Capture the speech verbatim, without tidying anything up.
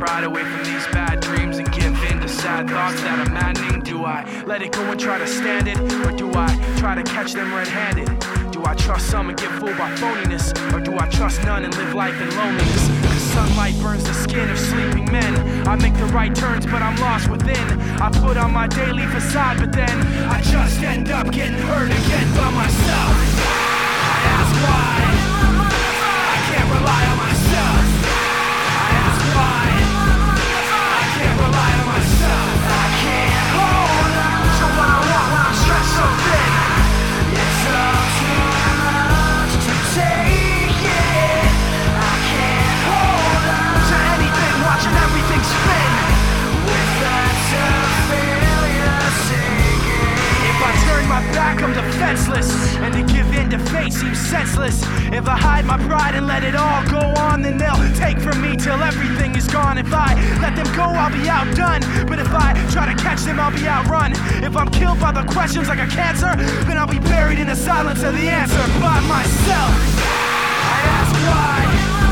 pride away from these bad dreams and give in to sad thoughts that are maddening? Do I let it go and try to stand it? Or do I try to catch them red-handed? Do I trust some and get fooled by phoniness? Or do I trust none and live life in loneliness? Cause sunlight burns the skin of sleeping men. I make the right turns but I'm lost within. I put on my daily facade but then I just end up getting hurt again by myself. I ask why I can't rely on myself. I ask why I can't rely on myself. I can't hold on to what I want when I'm stretched so thin. It's all too much to take it. I can't hold on to anything, watching everything spin without a failure singing. If I turn my back, I'm defenseless, and to give in to fate seems senseless. If I hide my pride and let it all go on, then they'll take from me till everything is gone. If I let them go, I'll be outdone. But if I try to catch them, I'll be outrun. If I'm killed by the questions like a cancer, then I'll be buried in the silence of the answer by myself. I ask why